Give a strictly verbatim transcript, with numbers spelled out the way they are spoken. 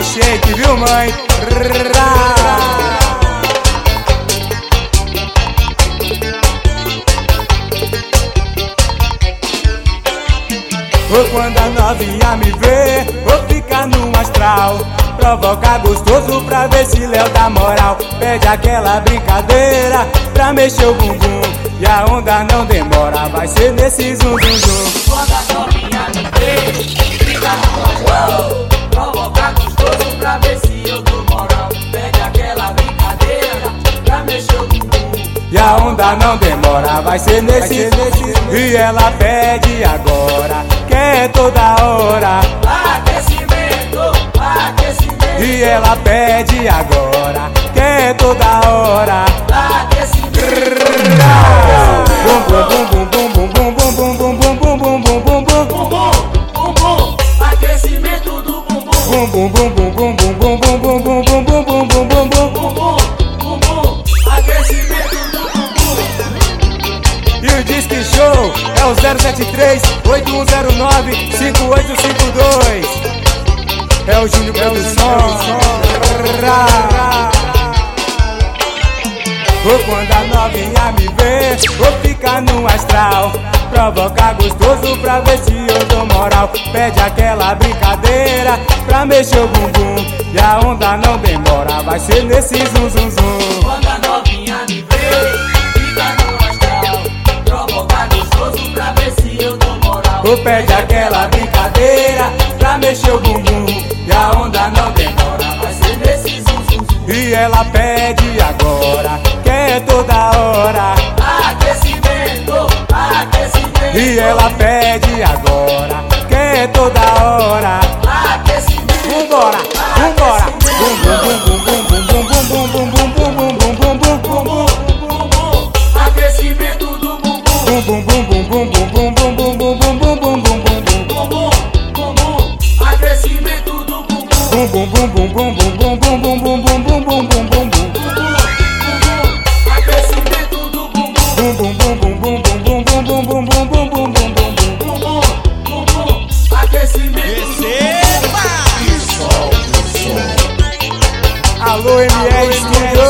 shake, viu, mãe? Ou quando a novinha me vê, vou ficar no astral, provocar gostoso pra ver se Léo dá moral. Pede aquela brincadeira pra mexer o bumbum, e a onda não demora, vai ser nesse zum zum zum. Quando a novinha me vê, fica no astral, provocar gostoso pra ver se eu dou moral. Pede aquela brincadeira pra mexer o bumbum, e a onda não demora, vai ser nesse, vai ser nesse. E ela pede agora, quer toda hora, aquecimento, aquecimento. e ela pede agora, quer toda hora, aquecimento. Bum bum bum bum bum bum bum bum bum bum bum bum bum bum bum Bumbum, bumbum, aquecimento do bumbum. bum bum bum bum bum bum bum bum bum bum bum bum bum bum bum bum. Bumbum, bumbum, aquecimento do bumbum. E o Disque Show é o zero sete três, oito um zero nove, cinco oito cinco dois. É o Júnior Produção. Ou quando a novinha me vê, vou ficar no astral, provocar gostoso pra ver se eu dou moral. Pede aquela brincadeira pra mexer o bumbum, e a onda não demora, vai ser nesse zum zum zum. Quando a novinha me vê, fica no astral, provocar gostoso pra ver se eu dou moral. Ou pede aquela brincadeira pra mexer o bumbum, e a onda não demora, vai ser nesse zum zum zum. E ela pede agora, quer toda hora, Aquecimento, aquecimento. e ela pede agora, quer toda hora. Aquecimento. Vambora, vambora. Bum bum bum bum bum bum bum bum bum bum bum bum bum bum bum bum. Bumbum, bumbum, aquecimento do bumbum. Bum bum bum bum bum bum bum bum bum bum bum bum bum bum bum. Bumbum, bumbum, aquecimento do bumbum. Bum bum bum bum bum bum bum bum bum bum bum bum bum bum bum. Bumbum, bumbum, aquecimento do bumbum. Bum bum bum bum bum bum bum bum bum bum bum bum bum bum bum. Bumbum, bumbum, aquecimento do bumbum. Alô, M R Studio.